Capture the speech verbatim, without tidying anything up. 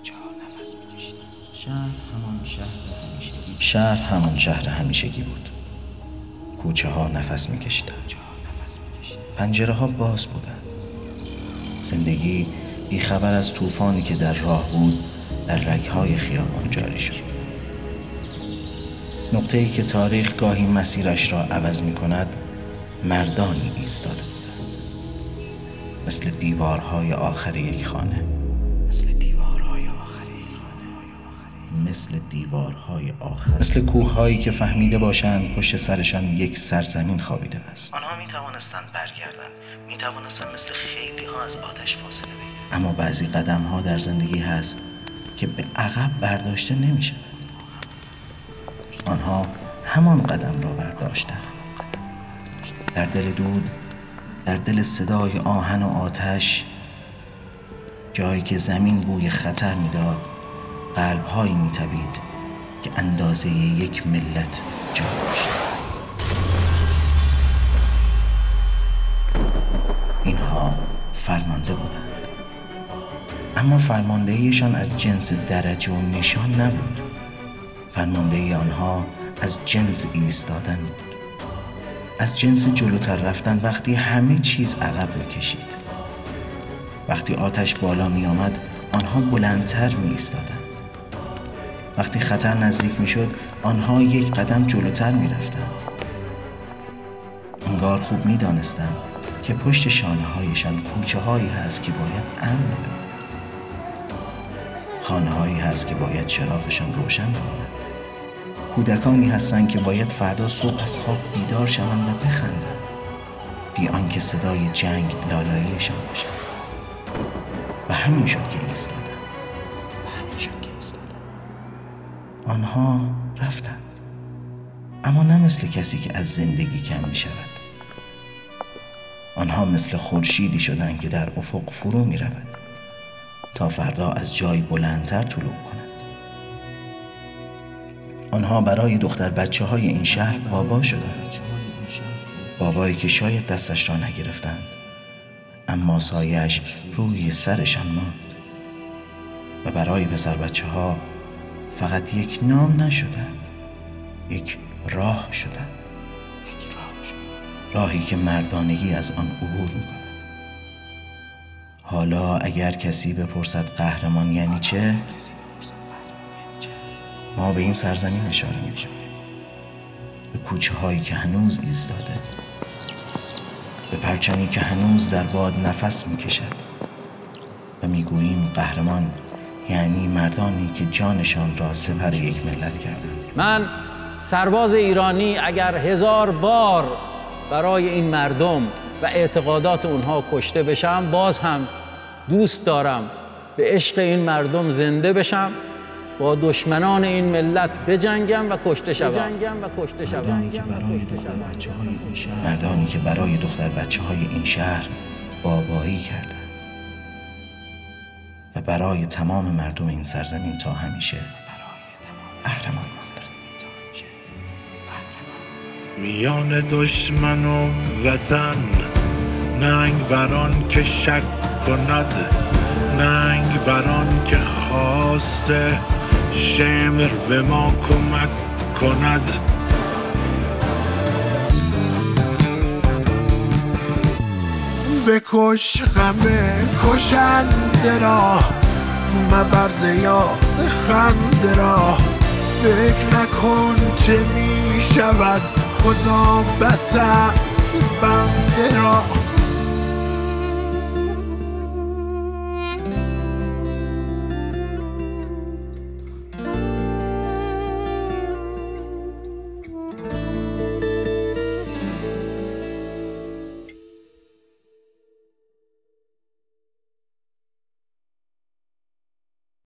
شهر همان شهر همیشگی شهر همان شهر همیشگی بود. کوچه ها نفس می کشیدن. پنجره ها باز بودن. زندگی بی خبر از طوفانی که در راه بود در رگ‌های خیابان جاری شد. نقطه‌ای که تاریخ گاهی مسیرش را عوض می کند مردانی ایستاده بودند، مثل دیوارهای آخر یک خانه، مثل دیوارهای آخر یک خانه، مثل دیوارهای آخر، مثل کوه‌هایی که فهمیده باشند پشت سرشان یک سرزمین خوابیده است. آنها می توانستند برگردند، می توانستند مثل خیلی ها از آتش فاصله بگیرند. اما بعضی قدم ها در زندگی هست که به عقب برداشته نمی شود. آنها همان قدم را برداشتند. در دل دود، در دل صدای آهن و آتش، جایی که زمین بوی خطر میداد، قلب‌هایی می‌تپید که اندازه یک ملت جا داشت. اینها فرمانده بودند، اما فرماندهیشان از جنس درجه و نشان نبود. فرماندهی آنها از جنس ایستادن بود، از جنس جلوتر رفتن وقتی همه چیز عقب می‌کشید. وقتی آتش بالا می آمد آنها بلندتر می ایستادند. وقتی خطر نزدیک می شد آنها یک قدم جلوتر می رفتند. انگار خوب می دانستند که پشت شانه هایشان کوچه هایی هست که باید امن بماند. خانه هایی هست که باید چراغشان روشن بماند. کودکانی هستند که باید فردا صبح از خواب بیدار شوند و بخندند بی آنکه صدای جنگ لالاییشان باشد. و همین شد که ایستادند. و همین شد که ایستادند. آنها رفتند، اما نه مثل کسی که از زندگی کم می شود. آنها مثل خورشیدی شدند که در افق فرو می رود تا فردا از جای بلندتر طلوع کند. آنها برای دختر بچه های این شهر بابا شدند. بابایی که شاید دستش را نگرفتند اما سایه‌اش روی سرشان ماند. و برای پسر بچه ها فقط یک نام نشدند، یک راه شدند. یک راه شدند. راهی که مردانگی از آن عبور می‌کند. حالا اگر کسی بپرسد قهرمان یعنی چه؟ ما به این سرزمین اشاره می‌کنیم، به کوچه هایی که هنوز ایستاده، به پرچمی که هنوز در باد نفس می‌کشد و می‌گوییم قهرمان یعنی مردانی که جانشان را سپر یک ملت کردند. من سرباز ایرانی اگر هزار بار برای این مردم و اعتقادات اونها کشته بشم، باز هم دوست دارم به عشق این مردم زنده بشم، با دشمنان این ملت بجنگم و کشته شوم. مردانی که برای دختر بچه‌های این شهر مردانی که برای دختر بچه‌های این شهر بابایی کردند و برای تمام مردم این سرزمین تا همیشه قهرمان میان دشمن و وطن، ننگ بران که شک کند، ننگ بران که خواسته شمر به ما کمک کند. بکش غم کشنده را، مبرز یاد خنده را، فکر نکن چه می شود، خدا بس است بنده را.